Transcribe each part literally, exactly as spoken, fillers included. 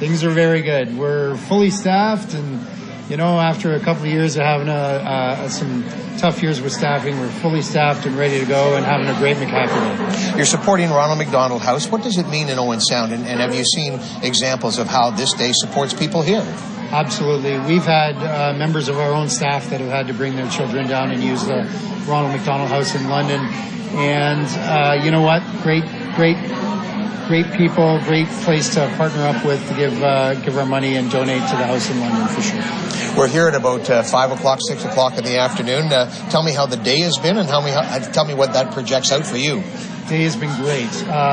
Things are very good. We're fully staffed, and you know, after a couple of years of having a, uh, some tough years with staffing, we're fully staffed and ready to go and having a great McHappy Day. You're supporting Ronald McDonald House. What does it mean in Owen Sound, and, and have you seen examples of how this day supports people here? Absolutely. We've had uh, members of our own staff that have had to bring their children down and use the Ronald McDonald House in London. And uh, you know what? Great, great, great people, great place to partner up with to give uh, give our money and donate to the house in London for sure. We're here at about uh, five o'clock, six o'clock in the afternoon. Uh, tell me how the day has been, and how me, how, tell me what that projects out for you. Day has been great.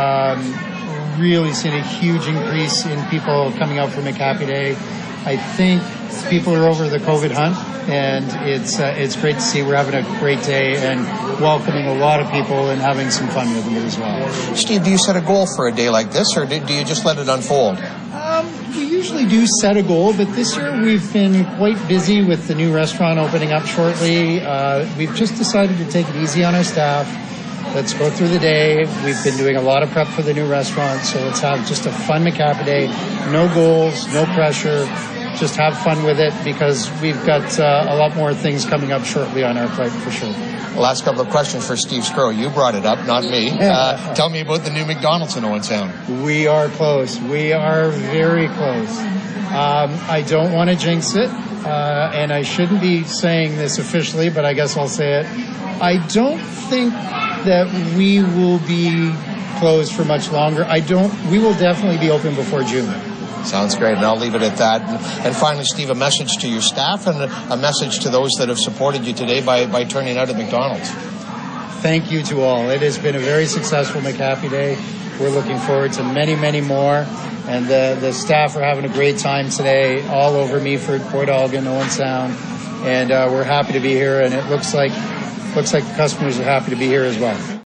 Um, really seen a huge increase in people coming out for McHappy Day. I think people are over the COVID hunt, and it's uh, it's great to see we're having a great day and welcoming a lot of people and having some fun with them as well. Steve, do you set a goal for a day like this, or do you just let it unfold? Um, we usually do set a goal, but this year we've been quite busy with the new restaurant opening up shortly. Uh, we've just decided to take it easy on our staff. Let's go through the day. We've been doing a lot of prep for the new restaurant, so let's have just a fun McHappy Day. No goals, no pressure. Just have fun with it, because we've got uh, a lot more things coming up shortly on our plate for sure. Last couple of questions for Steve Skro. You brought it up, not me. Uh, tell me about the new McDonald's in Owen Sound. We are close. We are very close. Um, I don't want to jinx it, uh, and I shouldn't be saying this officially, but I guess I'll say it. I don't think that we will be closed for much longer. I don't. We will definitely be open before June. Sounds great, and I'll leave it at that. And, and finally, Steve, a message to your staff and a, a message to those that have supported you today by, by turning out at McDonald's. Thank you to all. It has been a very successful McHappy Day. We're looking forward to many, many more. And the, the staff are having a great time today, all over Meaford, Port Elgin, Owen Sound. And uh, we're happy to be here, and it looks like looks like the customers are happy to be here as well.